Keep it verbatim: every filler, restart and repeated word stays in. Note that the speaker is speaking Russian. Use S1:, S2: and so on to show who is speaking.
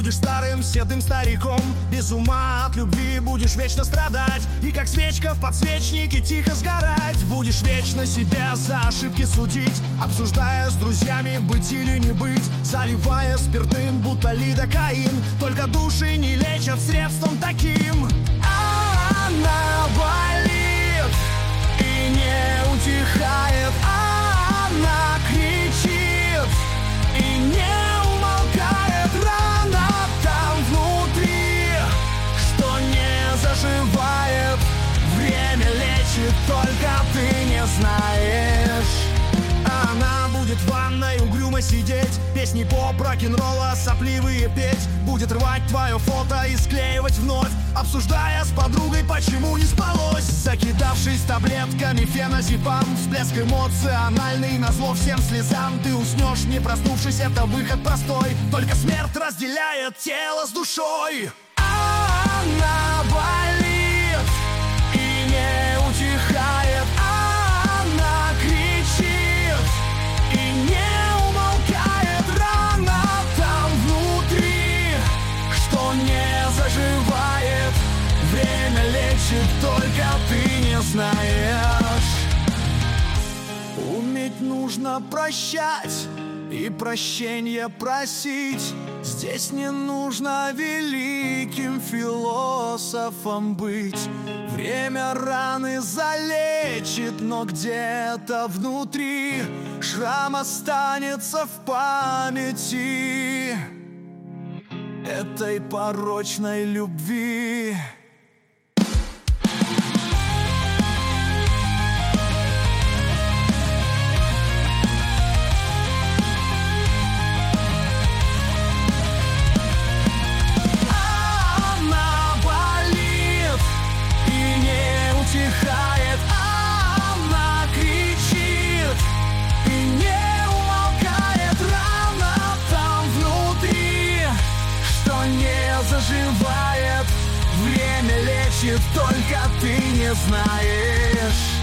S1: будешь старым седым стариком. Без ума от любви будешь вечно страдать, и как свечка в подсвечнике тихо сгорать. Будешь вечно себя за ошибки судить, обсуждая с друзьями, быть или не быть, заливая спиртным, будто лидокаин. Только души не лечат средством таким. А она болит и не утихает, она кричит и не умолкает. Рана там внутри, что не заживает. Время лечит, только ты не знаешь. Она будет в ванной угрюмо сидеть, песни поп, рок-н-ролла сопливые петь. Будет рвать твое фото и склеивать вновь, обсуждая с подругой, почему не спалось. Закидавшись таблетками феназепам, всплеск эмоциональный назло всем слезам. Ты уснешь, не проснувшись, это выход простой, только смерть разделяет тело с душой. Она болит и не утихает, она кричит и не умолкает. Рана там внутри, что не заживает. Время лечит, только ты не знаешь. Уметь нужно прощать и прощения просить. Здесь не нужно великим философом быть. Время раны залечит, но где-то внутри шрам останется в памяти этой порочной любви. Она кричит и не умолкает. Рана там внутри, что не заживает. Время лечит, только ты не знаешь.